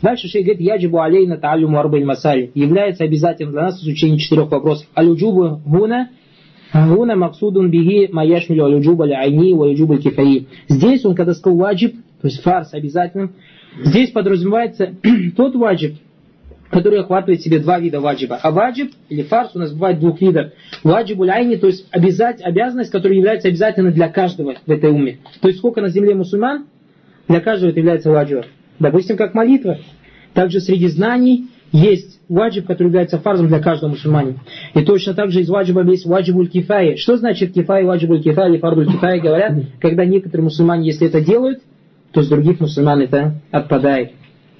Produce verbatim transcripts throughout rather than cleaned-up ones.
Дальше шейх говорит, яджибу алейна тааллюму арба'иль масаль. Является обязательным для нас изучение четырех вопросов. Аль-уджубу гуна, гуна максудун биги маяшмилю аль-уджуба ля-айни ва аль-уджуба кифаи. Здесь он, когда сказал ваджиб, то есть фарс обязательным, здесь подразумевается тот ваджиб, который охватывает в себе два вида ваджиба. А ваджиб или фарс у нас бывает двух видов. Ваджибу ля-айни, то есть обязать, обязанность, которая является обязательной для каждого в этой умме. То есть сколько на земле мусульман, для каждого это является ваджибом. Допустим, как молитва. Также среди знаний есть ваджиб, который является фарзом для каждого мусульманина. И точно так же из ваджиба есть ваджибуль кифая. Что значит кифая, ваджибуль кифая или фардуль кифая? Говорят, когда некоторые мусульмане, если это делают, то с других мусульман это отпадает.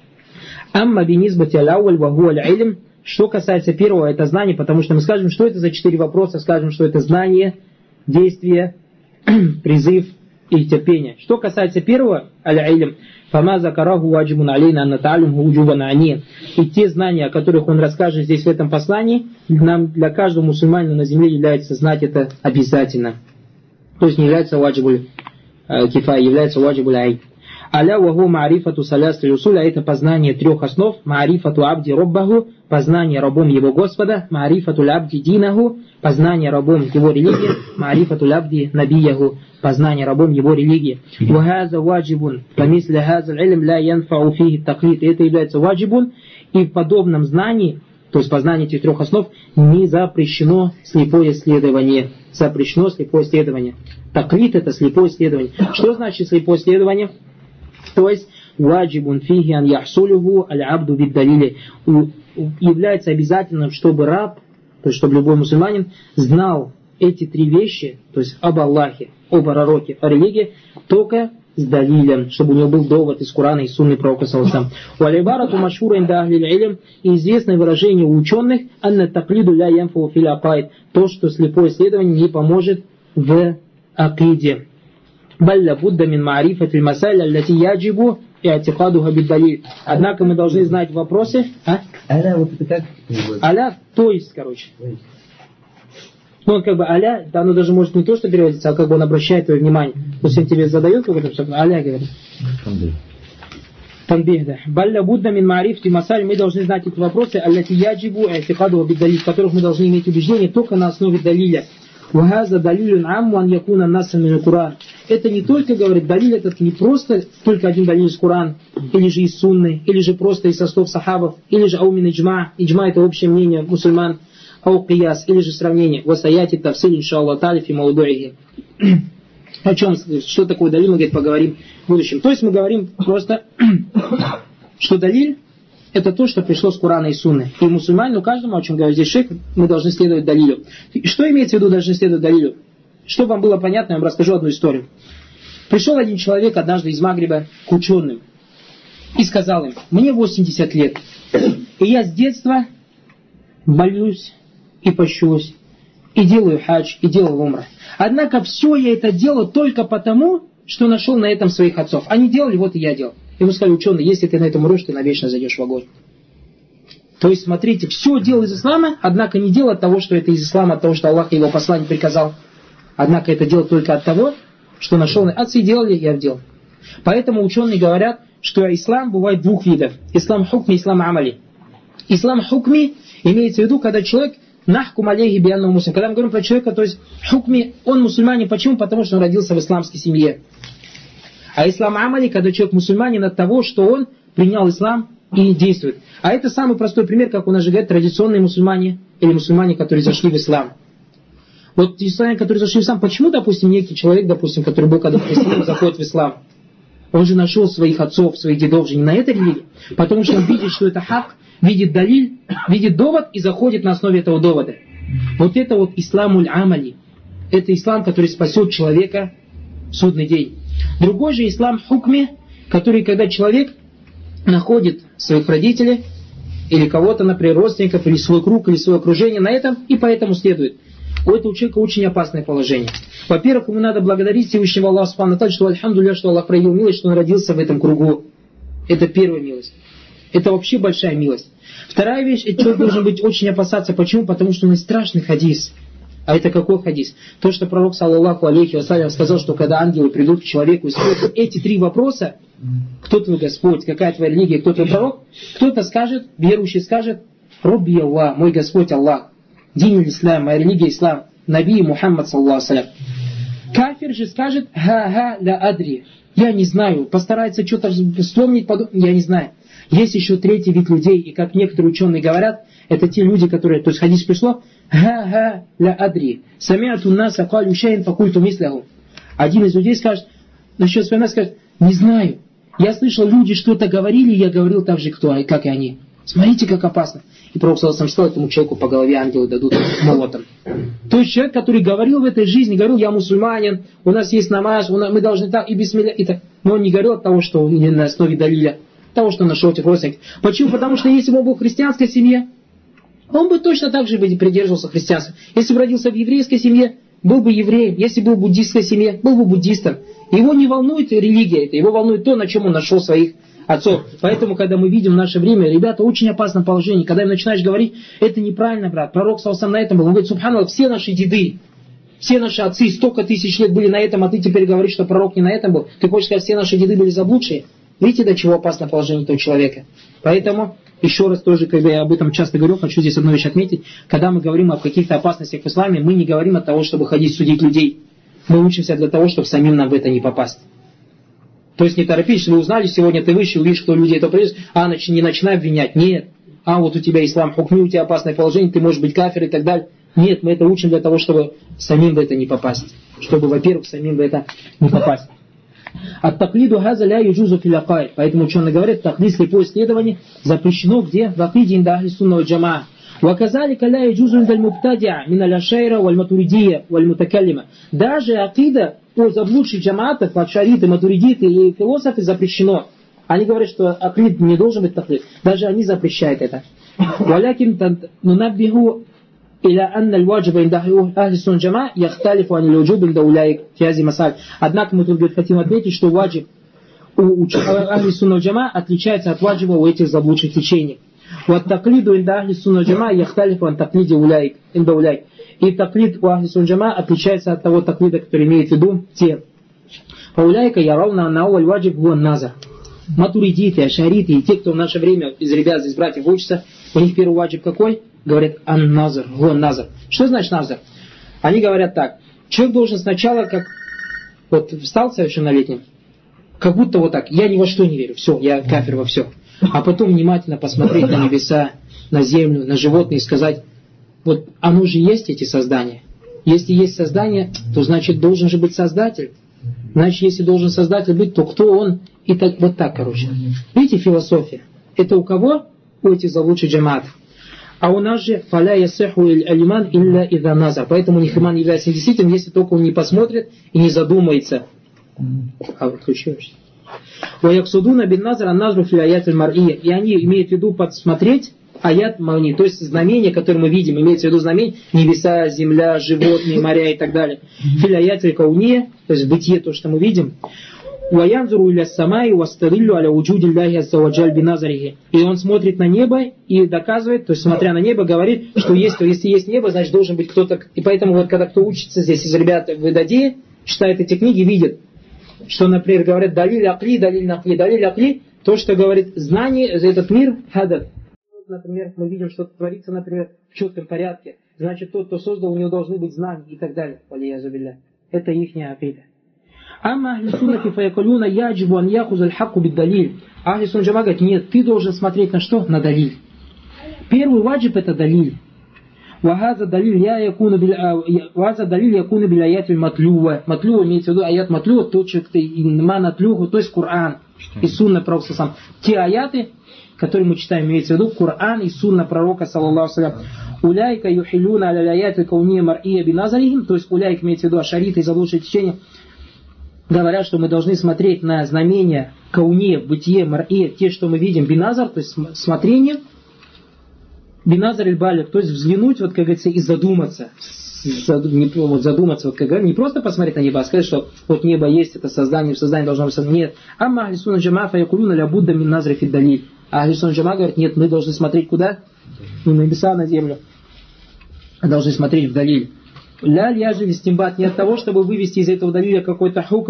Амма бинизбати аль-ауаль ва хуа аль-илм. Что касается первого, это знание, потому что мы скажем, что это за четыре вопроса, скажем, что это знание, действие, призыв и терпение. Что касается первого, аль-илм, фама закараху ваджибун алейна наталюмху уджубан ани. И те знания, о которых он расскажет здесь в этом послании, нам для каждого мусульманина на земле является знать это обязательно. То есть не является ваджибуль кифая, является ваджибуль айн. Аля ваху маарифату салясты усуль, а это познание трех основ. Маарифату абди роббаху, познание рабом его Господа. Маарифату абди динаху, познание рабом его религии. Маарифату абди набияху, познание рабом его религии. Вахаза ваджибун, помисли хаза илм ля янфау фихи таклид. Это является ваджибун, и в подобном знании, то есть познание этих трех основ, не запрещено слепое следование. Запрещено слепое следование. Таклид — это слепое следование. Что значит слепое следование? То есть ваджибун фихи ан яхсулюху аль-абду бид-далили. Является обязательным, чтобы раб, то есть чтобы любой мусульманин знал эти три вещи, то есть об Аллахе, об пророке, о религии, только с далилем, чтобы у него был довод из Корана и Сунны пророка саллаллаху алейхи ва саллям. Машхура инда ахлил илм, и известное выражение у ученых, анна таклиду ля янфу фил акаид, то, что слепое следование не поможет в акиде. Балля будда мин маарифатиль масаль аллати яджибу и атикадуха бид-далиль. Однако мы должны знать вопросы. А? Аля, вот это как? Аля, то есть, короче. Ну, он как бы аля, да, оно даже может не то, что переводится, а как бы он обращает твое внимание. То есть он тебе задает какой-то, аля говорит. Танбих, да. Балля будда мин маарифати масаль, мы должны знать эти вопросы, аллати яджибу и атикадуха бид-далиль, в которых мы должны иметь убеждение только на основе далиля. Вахаза далилюн амму ан якуна насан мин аль-Куран. Это не только, говорит, далиль этот не просто только один далиль из Корана, или же из Сунны, или же просто из слов сахабов, или же аумин иджма. Иджма — это общее мнение мусульман, ау кияс, или же сравнение. Васаяти тавсиль иншаллах та'аля фи маудуихи. О чем, что такое далиль, мы, говорит, поговорим в будущем. То есть мы говорим просто, что далиль — это то, что пришло с Корана и Сунны. И мусульманину, каждому, о чем говорит здесь шейх, мы должны следовать далилю. Что имеется в виду должны следовать далилю? Чтобы вам было понятно, я вам расскажу одну историю. Пришел один человек однажды из Магриба к ученым и сказал им: мне восемьдесят лет, и я с детства молюсь и пощусь, и делаю хадж, и делаю умра. Однако все я это делаю только потому, что нашел на этом своих отцов. Они делали, вот и я делал. Ему сказали ученые: если ты на этом умрешь, ты навечно зайдешь в огонь. То есть, смотрите, все делал из ислама, однако не делал от того, что это из ислама, от того, что Аллах и его посланник приказал. Однако это делал только от того, что нашел. Отцы делали, я делал. Поэтому ученые говорят, что ислам бывает двух видов. Ислам хукми, ислам амали. Ислам хукми имеется в виду, когда человек нахкум алейхи бианну муслим. Когда мы говорим про человека, то есть хукми, он мусульманин. Почему? Потому что он родился в исламской семье. А ислам амали, когда человек мусульманин от того, что он принял ислам и действует. А это самый простой пример, как у нас же говорят, традиционные мусульмане или мусульмане, которые зашли в ислам. Вот те мусульмане, которые зашли в ислам, почему, допустим, некий человек, допустим, который был когда-то христианином, заходит в ислам? Он же нашел своих отцов, своих дедов же не на этой религии, потому что он видит, что это хак, видит далиль, видит довод и заходит на основе этого довода. Вот это вот исламуль амали. Это ислам, который спасет человека в судный день. Другой же ислам хукми, который, когда человек находит своих родителей или кого-то, например, родственников, или свой круг, или свое окружение на этом, и поэтому следует. У этого человека очень опасное положение. Во-первых, ему надо благодарить Всевышнего Аллаха Субхану ва Тааля, что альхамдулилля, что Аллах проявил милость, что он родился в этом кругу. Это первая милость. Это вообще большая милость. Вторая вещь, этот человек должен быть очень опасаться. Почему? Потому что он есть страшный хадис. А это какой хадис? То, что пророк, саллаллаху алейхи ва саллям, сказал, что когда ангелы придут к человеку и спросят эти три вопроса, Кто твой Господь, какая твоя религия, кто твой пророк, кто-то скажет, верующий скажет, Робби Аллах, мой Господь Аллах, дин ислам, моя религия ислам, Наби Мухаммад саллаллаху алейхи. Кафир же скажет, ха-ха ля адри, я не знаю, постарается что-то вспомнить, подумать, я не знаю. Есть еще третий вид людей, и как некоторые ученые говорят, это те люди, которые, то есть хадис пришло, ха-ха ля адри, самиату наса калю шейн факульту мисляху. Один из людей скажет, насчет своего скажет, не знаю, я слышал, люди что-то говорили, я говорил так же, кто, как и они. Смотрите, как опасно. И Пророк саллаллаху алейхи ва саллям, что этому человеку по голове ангелы дадут молотом. То есть человек, который говорил в этой жизни, говорил, я мусульманин, у нас есть намаз, у нас, мы должны так, и бисмилля, и так. Но он не говорил от того, что не на основе далиля, того, что нашел этих родственников. Почему? Потому что если бы он был в христианской семье, он бы точно так же придерживался христианства. Если бы родился в еврейской семье, был бы евреем. Если был в буддийской семье, был бы буддистом. Его не волнует религия, это его волнует то, на чем он нашел своих отцов. Поэтому, когда мы видим в наше время, ребята, очень опасном положении. Когда им начинаешь говорить, это неправильно, брат. Пророк саллаллаху алейхи ва саллям на этом был. Он говорит, субханаллах, все наши деды, все наши отцы столько тысяч лет были на этом, а ты теперь говоришь, что пророк не на этом был. Ты хочешь сказать, все наши деды были заблудшие? Видите, до чего опасно положение этого человека. Поэтому, еще раз тоже, когда я об этом часто говорю, хочу здесь одну вещь отметить. Когда мы говорим о каких-то опасностях в исламе, мы не говорим от того, чтобы ходить судить людей. Мы учимся для того, чтобы самим нам в это не попасть. То есть не торопись, вы узнали, сегодня ты вышел, видишь, кто людей это придет, а не начинай обвинять. Нет. А вот у тебя ислам хукми, у тебя опасное положение, ты можешь быть кафир и так далее. Нет, мы это учим для того, чтобы самим в это не попасть. Чтобы, во-первых, самим в это не попасть. От таклиду газа ля юджузу филякай. Поэтому ученые говорят, таклид, слепое исследование запрещено где? В акиде инда ахли сунна валь джамаа. Ваказалика ля юджузу инда аль-мубтадиа мин аль-ашайра валь-матуридия валь-мутакаллима. Даже акида у заблудших джамаатов, ашариты, матуридиты и философы запрещено. Они говорят, что акид не должен быть таклид. Даже они запрещают это. Валякин нунаббиху إلى أن الواجب عند أهل السنة والجماعة يختلف عن الوجوب عند أولئك في هذه المسائل. Однако мы тут хотим отметить, что ваджиб у Ахли Сунна Джама отличается от ваджиба у этих заблудших течений. Вот таклиду инда Ахли Сунна Джама яхталифу ан таклиди уляйк инда уляйк. И таклид у Ахли Сунна Джама отличается от того таклида, который имеет в виду те. По уляйка ярауна нау ваджиб гуан наза. Матуридиты, ашариты и те, кто в наше время из ребят, из братьев учатся, у них первый ваджиб какой? Говорят ан-назар, гуан-назар. Что значит назар? Они говорят так. Человек должен сначала, как вот встал совершеннолетним, как будто вот так, я ни во что не верю, все, я кафир во все. А потом внимательно посмотреть на небеса, на землю, на животные и сказать, вот оно же есть, эти создания. Если есть создание, то значит должен же быть создатель. Значит, если должен создатель быть, то кто он? И так, вот так, короче. Видите, философия. Это у кого? У этих заблудших джамаатов. А у нас же фаля ясиху алиман илля ида назар. Поэтому у них иман является недействительным, если только он не посмотрит и не задумается. А выключаешься. Ваяксудуна бин назар ан-назру фил аят аль-мар'ия. И они имеют в виду подсмотреть аят марни, то есть знамения, которые мы видим, имеется в виду знамения, небеса, земля, животные, моря и так далее. Фил аят аль-кауния, то есть бытие, то, что мы видим. وَيَنْظُرُ إِلَى السَّمَاءِ وَاسْتَدِلُّ عَلَى وُجُودِ اللَّهِ عَزَّ وَجَلَّ بِنَظَرِهِ. И он смотрит на небо и доказывает, то есть смотря на небо, говорит, что есть, то если есть небо, значит должен быть кто-то. И поэтому вот когда кто учится здесь из ребят в Идадии, читает эти книги, видит, что, например, говорят далиль акли, далиль накли, далиль акли, то, что говорит знание, этот мир хадат. Например, мы видим, что творится, например, в четком порядке. Значит, тот, кто создал, у него должны быть знания и так далее. Это ихняя акида. Амма ахли суннати фаякулюна яджибу ан яхуза аль-хакку бид-далиль. Ахли сунна джама говорит, нет, ты должен смотреть на что? На далиль. Первый ваджиб это далиль. Вахаза далиль якуну биль аят матлюва. Матлюва имеется в виду аят матлюва, тот, что инма натлюху, то есть Коран и сунна пророка сам. Те аяты, которые мы читаем, имеется в виду Коран и сунна пророка саллаллаху алейхи ва саллям. Уляйка юхилюна аля аяты кауния мар'ия биназарихим, то есть уляйка имеется в виду ашариты и заблудшие течения. Говорят, что мы должны смотреть на знамения кауне, бытие, мар'е, те, что мы видим, биназар, то есть смотрение, биназар иль-балик, то есть взглянуть, вот как говорится, и задуматься. Задуматься, вот как говорится, не просто посмотреть на небо, а сказать, что вот небо есть, это создание, в создании должно быть создание. Нет. Амма ахли сунна джамаа фаякулюна ля будда мин назри фид далиль. А ахли сунна джамаа говорит, нет, мы должны смотреть куда? Не на небеса, на землю. А должны смотреть в далиль. Ля ляжи листимбат, не от того, чтобы вывести из этого далиля какой-то хукм,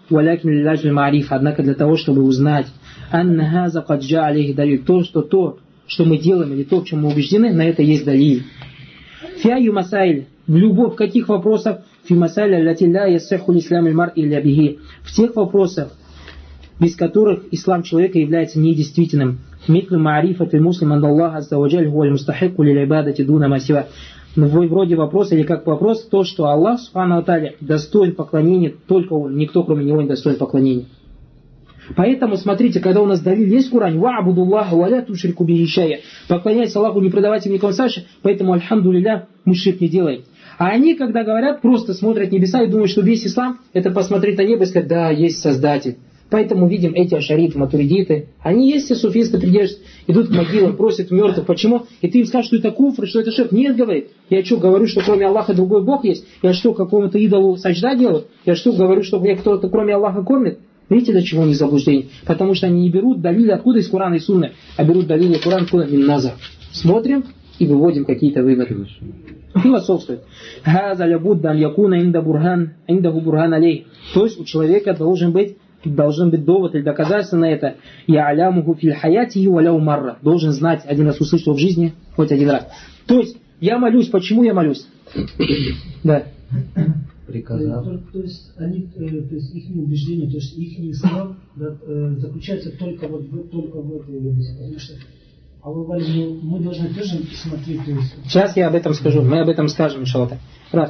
валякин лиляджи мариф, однако для того, чтобы узнать, анна хаза кад джа алейхи далиль, то, что то, что мы делаем, или то, в чем мы убеждены, на это есть далиль. Фиаю масайль, в любовь, в каких вопросах? Фи масайль аллати ля яссиху лислам аль-мар илля бихи, в тех вопросах, без которых ислам человека является недействительным. Митлю маарифат муслим ан Аллах азза ва джаль хуа аль-мустахикку лиль ибадати дуна ма сива. Вроде вопрос, или как вопрос, то, что Аллах субхану ва тааля достоин поклонения, только Он, никто кроме Него не достоин поклонения. Поэтому, смотрите, когда у нас далиль есть в Коране, «Ва'будуллаха ва ля тушрику бихи шай'а», поклоняйся Аллаху, не продавайте никому саши, поэтому, альхамдулилля, мы ширк не делаем. А они, когда говорят, просто смотрят небеса и думают, что весь ислам, это посмотреть на небо и сказать, да, есть Создатель. Поэтому видим эти ашариты, матуридиты, они есть, все суфисты придерживаются, идут к могилам, просят мертвых. Почему? И ты им скажешь, что это куфр, что это ширк. Нет, говорит. Я что, говорю, что кроме Аллаха другой Бог есть? Я что, какому-то идолу сажда делаю? Я что, говорю, что мне кто-то кроме Аллаха кормит? Видите, до чего у них заблуждение? Потому что они не берут далили откуда из Корана и Сунны, а берут далили Коран откуда мин назар. Смотрим и выводим какие-то выводы. Философствует. Хаза лябудда ан якуна инда бурхан, индаху бурхан алей. То есть у человека должен быть должен быть довод или доказательство на это. Я алямуху филь хаяти и валяу марра. Должен знать, один раз услышал в жизни, хоть один раз. То есть, я молюсь, почему я молюсь? Да. Приказал. То, то есть, они, то есть их убеждение, то есть их ислам да, заключается только вот в, только в этой области. Потому что а вы, мы должны тоже смотреть. То есть... Сейчас я об этом скажу. Мы об этом скажем, иншаллах. Раз.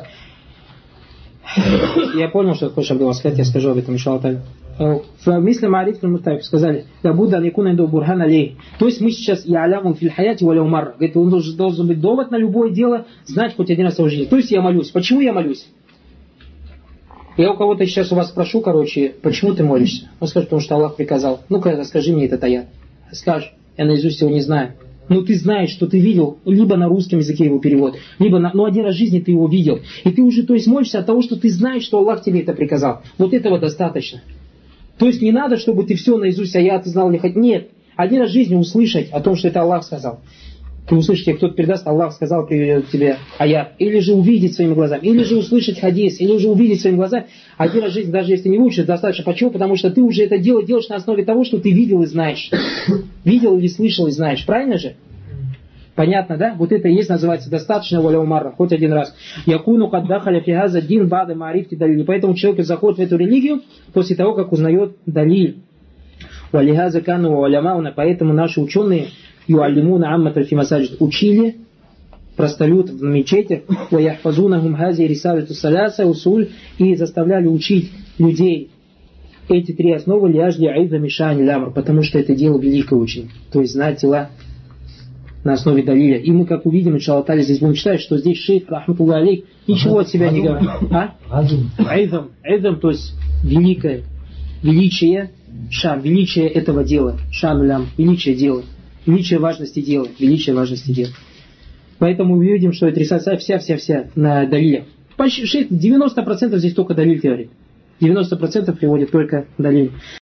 Я понял, что ты хочешь об этом сказать, я скажу об этом, иншаллах. В мисли маариф аль-мустаф сказали, лябудда ан якуна инда бурхан алей. То есть мы сейчас я аляму филь хаяти валяу марра. Говорит, он должен, должен быть довод на любое дело, знать хоть один раз в своей жизни. То есть я молюсь. Почему я молюсь? Я у кого-то сейчас у вас спрошу, короче, почему ты молишься? Он скажет, потому что Аллах приказал. Ну-ка, расскажи мне этот аят. Скажешь, я наизусть его не знаю. Ну ты знаешь, что ты видел, либо на русском языке его перевод, либо на, ну один раз в жизни ты его видел. И ты уже, то есть, молишься от того, что ты знаешь, что Аллах тебе это приказал. Вот этого достаточно. То есть не надо, чтобы ты все наизусть аят знал или хоть. Нет. Один раз в жизни услышать о том, что это Аллах сказал. Ты услышишь, тебе кто-то передаст, Аллах сказал тебе аят. Или же увидеть своими глазами. Или же услышать хадис. Или же увидеть своими глазами. Один раз в жизни, даже если не выучишь, достаточно. Почему? Потому что ты уже это дело делаешь на основе того, что ты видел и знаешь. Видел или слышал и знаешь. Правильно же? Понятно, да? Вот это и есть, называется, достаточно воля умарра. Хоть один раз. Якуну каддахаля фигаза дин бада маарифти далили. Поэтому человек заходит в эту религию после того, как узнает далиль. Валихаза кану валямауна. Поэтому наши ученые юаллимуна амматаль фи масаджид учили простолюд в мечетях ваяхфазунахум хази рисалату саляса усуль и заставляли учить людей эти три основы ляжли айза мишани лямр, потому что это дело великое очень. То есть знать дела на основе далиля. И мы, как увидим, иншаллах, здесь будем читать, что здесь шейх, рахматуллах алейх, ничего от себя не говорит. А? Айзам, айзам, то есть великое, величие, шан, величие этого дела, шан лям, величие дела, величие важности дела, величие важности дела. Поэтому мы видим, что это рисация вся-вся-вся на далилях. Почти девяносто процентов здесь только далиль говорит. девяносто процентов приводит только далиль.